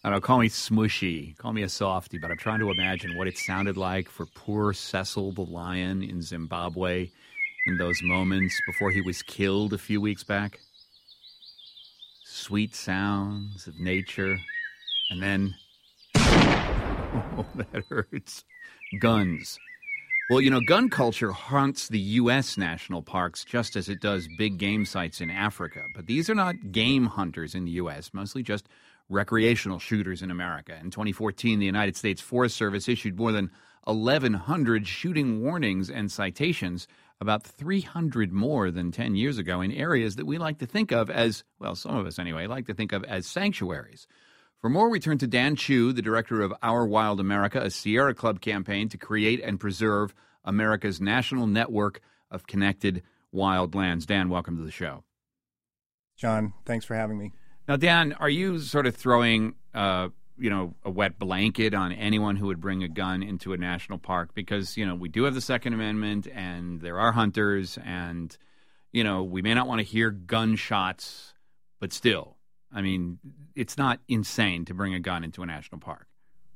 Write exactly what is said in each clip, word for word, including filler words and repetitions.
I don't know, call me smushy, call me a softie, but I'm trying to imagine what it sounded like for poor Cecil the lion in Zimbabwe in those moments before he was killed a few weeks back. Sweet sounds of nature, and then, oh, that hurts, guns. Well, you know, gun culture haunts the U S national parks just as it does big game sites in Africa. But these are not game hunters in the U S, mostly just recreational shooters in America. In twenty fourteen, the United States Forest Service issued more than eleven hundred shooting warnings and citations, about three hundred more than ten years ago, in areas that we like to think of as, well, some of us anyway, like to think of as sanctuaries. For more, we turn to Dan Chu, the director of Our Wild America, a Sierra Club campaign to create and preserve America's national network of connected wild lands. Dan, welcome to the show. John, thanks for having me. Now, Dan, are you sort of throwing, uh, you know, a wet blanket on anyone who would bring a gun into a national park? Because, you know, we do have the Second Amendment, and there are hunters, and, you know, we may not want to hear gunshots, but still, I mean, it's not insane to bring a gun into a national park.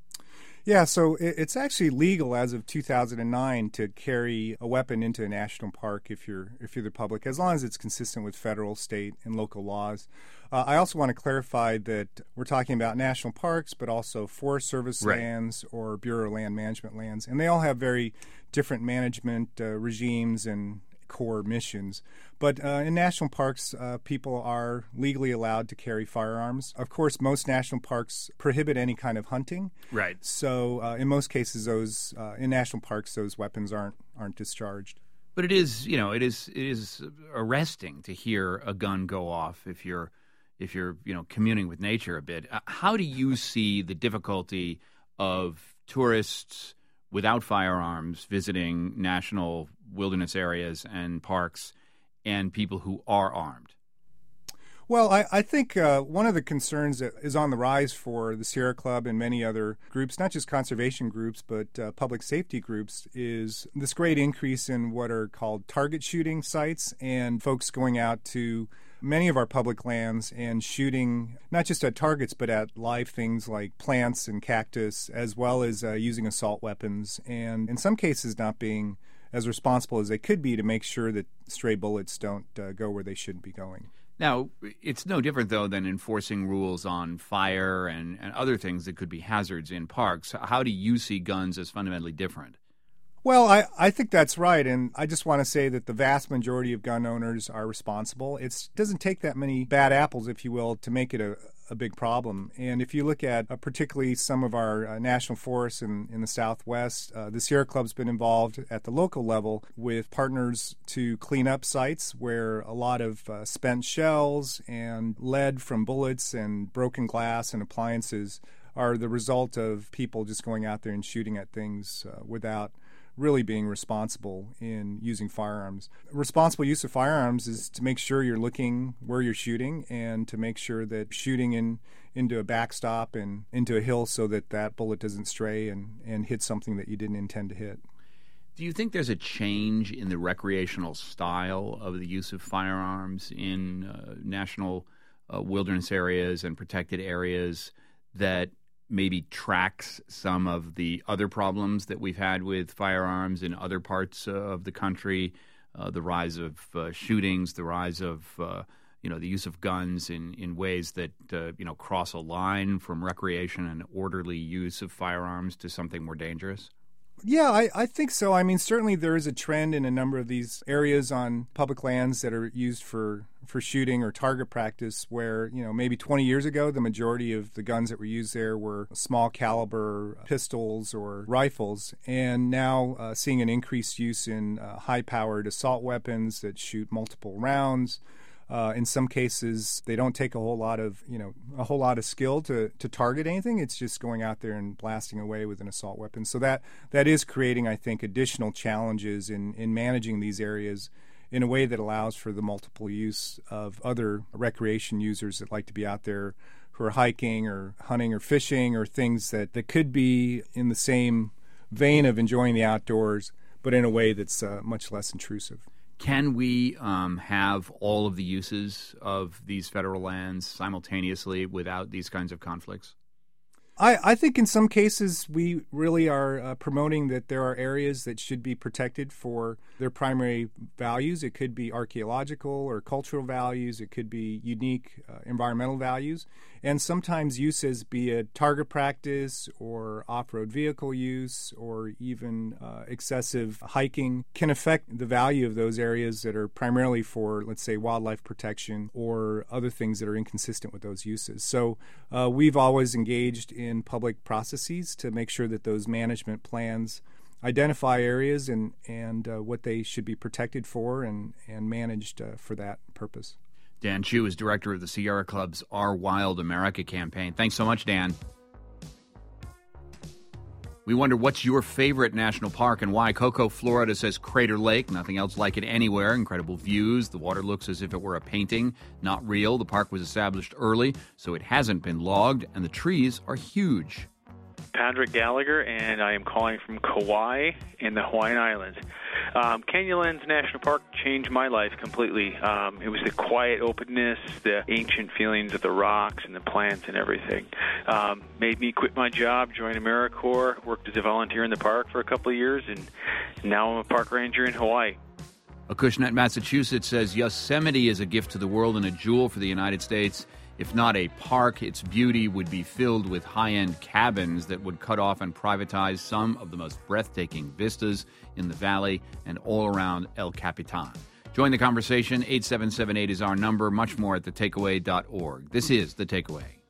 Yeah, so it's actually legal as of two thousand nine to carry a weapon into a national park if you're if you're the public, as long as it's consistent with federal, state, and local laws. Uh, I also want to clarify that we're talking about national parks, but also Forest Service right. lands or Bureau of Land Management lands, and they all have very different management uh, regimes and core missions. But uh, in national parks, uh, people are legally allowed to carry firearms. Of course, most national parks prohibit any kind of hunting. Right. So uh, in most cases, those uh, in national parks, those weapons aren't aren't discharged. But it is, you know, it is it is arresting to hear a gun go off if you're if you're you know communing with nature a bit. Uh, how do you see the difficulty of tourists without firearms visiting national wilderness areas and parks, and people who are armed? Well, I, I think uh, one of the concerns that is on the rise for the Sierra Club and many other groups, not just conservation groups, but uh, public safety groups, is this great increase in what are called target shooting sites, and folks going out to many of our public lands and shooting not just at targets, but at live things like plants and cactus, as well as uh, using assault weapons, and in some cases not being as responsible as they could be to make sure that stray bullets don't uh, go where they shouldn't be going. Now, it's no different, though, than enforcing rules on fire and, and other things that could be hazards in parks. How do you see guns as fundamentally different? Well, I, I think that's right, and I just want to say that the vast majority of gun owners are responsible. It doesn't take that many bad apples, if you will, to make it a, a big problem. And if you look at uh, particularly some of our uh, national forests in, in the Southwest, uh, the Sierra Club's been involved at the local level with partners to clean up sites where a lot of uh, spent shells and lead from bullets and broken glass and appliances are the result of people just going out there and shooting at things uh, without really being responsible in using firearms. Responsible use of firearms is to make sure you're looking where you're shooting and to make sure that shooting in into a backstop and into a hill so that that bullet doesn't stray and, and hit something that you didn't intend to hit. Do you think there's a change in the recreational style of the use of firearms in uh, national uh, wilderness areas and protected areas that maybe tracks some of the other problems that we've had with firearms in other parts uh, of the country, uh, the rise of uh, shootings, the rise of uh, you know the use of guns in, in ways that uh, you know cross a line from recreation and orderly use of firearms to something more dangerous? Yeah, I, I think so. I mean, certainly there is a trend in a number of these areas on public lands that are used for, for shooting or target practice where, you know, maybe twenty years ago, the majority of the guns that were used there were small caliber pistols or rifles. And now uh, seeing an increased use in uh, high-powered assault weapons that shoot multiple rounds. Uh, in some cases, they don't take a whole lot of, you know, a whole lot of skill to, to target anything. It's just going out there and blasting away with an assault weapon. So that that is creating, I think, additional challenges in, in managing these areas in a way that allows for the multiple use of other recreation users that like to be out there who are hiking or hunting or fishing or things that, that could be in the same vein of enjoying the outdoors, but in a way that's uh, much less intrusive. Can we um, have all of the uses of these federal lands simultaneously without these kinds of conflicts? I, I think in some cases we really are uh, promoting that there are areas that should be protected for their primary values. It could be archaeological or cultural values. It could be unique uh, environmental values. And sometimes uses, be it target practice or off-road vehicle use or even uh, excessive hiking, can affect the value of those areas that are primarily for, let's say, wildlife protection or other things that are inconsistent with those uses. So uh, we've always engaged in public processes to make sure that those management plans identify areas and, and uh, what they should be protected for and, and managed uh, for that purpose. Dan Chu is director of the Sierra Club's Our Wild America campaign. Thanks so much, Dan. We wonder what's your favorite national park and why. Coco, Florida says Crater Lake. Nothing else like it anywhere. Incredible views. The water looks as if it were a painting. Not real. The park was established early, so it hasn't been logged, and the trees are huge. Patrick Gallagher, and I am calling from Kauai in the Hawaiian Islands. Um, Canyonlands National Park changed my life completely. Um, it was the quiet openness, the ancient feelings of the rocks and the plants and everything. Um, made me quit my job, join AmeriCorps, worked as a volunteer in the park for a couple of years, and now I'm a park ranger in Hawaii. Acushnet, Massachusetts says Yosemite is a gift to the world and a jewel for the United States. If not a park, its beauty would be filled with high-end cabins that would cut off and privatize some of the most breathtaking vistas in the valley and all around El Capitan. Join the conversation. eight seven seven eight is our number. Much more at the takeaway dot org. This is The Takeaway.